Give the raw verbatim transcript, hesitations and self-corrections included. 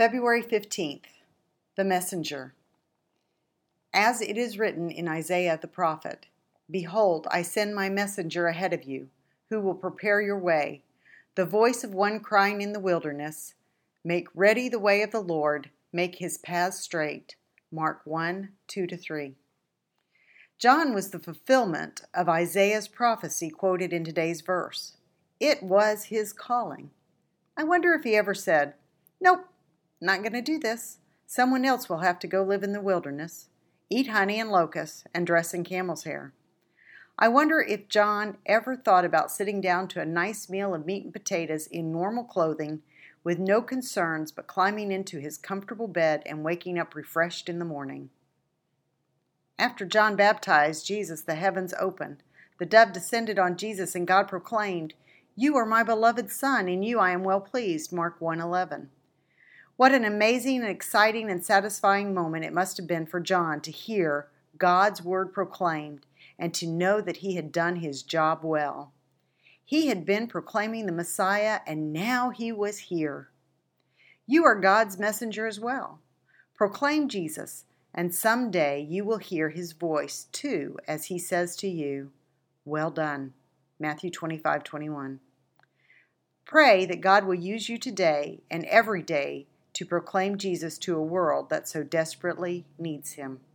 February fifteenth, The Messenger. As it is written in Isaiah the prophet, "Behold, I send my messenger ahead of you, who will prepare your way, the voice of one crying in the wilderness, make ready the way of the Lord, make his paths straight." Mark one, two to three. John was the fulfillment of Isaiah's prophecy quoted in today's verse. It was his calling. I wonder if he ever said, "Nope, not going to do this. Someone else will have to go live in the wilderness, eat honey and locusts, and dress in camel's hair." I wonder if John ever thought about sitting down to a nice meal of meat and potatoes in normal clothing, with no concerns but climbing into his comfortable bed and waking up refreshed in the morning. After John baptized Jesus, the heavens opened. The dove descended on Jesus, and God proclaimed, "You are my beloved Son, in you I am well pleased." Mark one eleven. What an amazing and exciting and satisfying moment it must have been for John to hear God's word proclaimed and to know that he had done his job well. He had been proclaiming the Messiah, and now he was here. You are God's messenger as well. Proclaim Jesus, and someday you will hear his voice too as he says to you, "Well done." Matthew twenty-five twenty-one. Pray that God will use you today and every day to proclaim Jesus to a world that so desperately needs him.